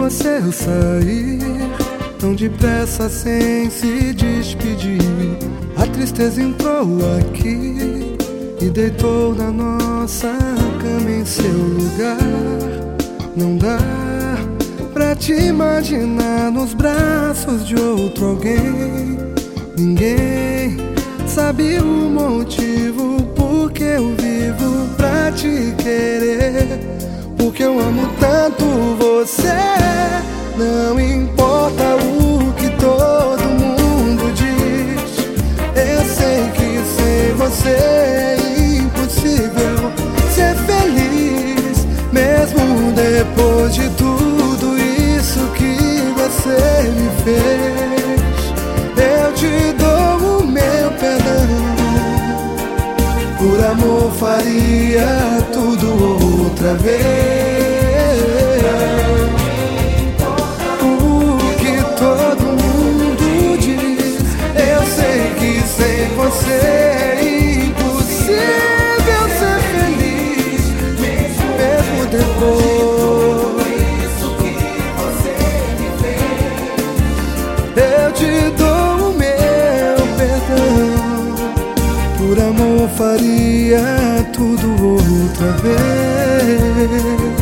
você sair tão depressa sem se despedir. A tristeza entrou aqui e deitou na nossa cama em seu lugar. Não dá pra te imaginar nos braços de outro alguém. Ninguém sabe o motivo porque eu vivo pra te querer, porque eu amo tanto você. Não importa o que todo mundo diz, eu sei que sem você é impossível ser feliz. Mesmo depois de tudo isso que você me fez, eu te dou o meu perdão. Por amor faria tudo outra vez. O que todo mundo diz, eu sei que sem você é impossível ser feliz. Mesmo depois que você me fez, eu te dou o meu perdão. Por amor faria tudo outra vez.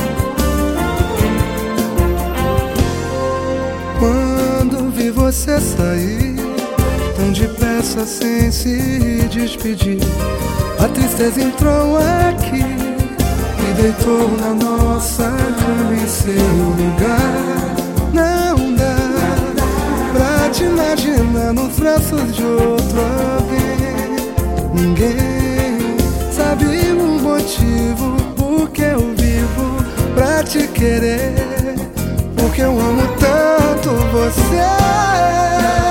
Quando vi você sair tão depressa sem se despedir, a tristeza entrou aqui e deitou na nossa cama em seu lugar. Não dá pra te imaginar nos braços de outro alguém. Ninguém sabe o motivo porque eu vivo pra te querer, porque eu amo tanto você.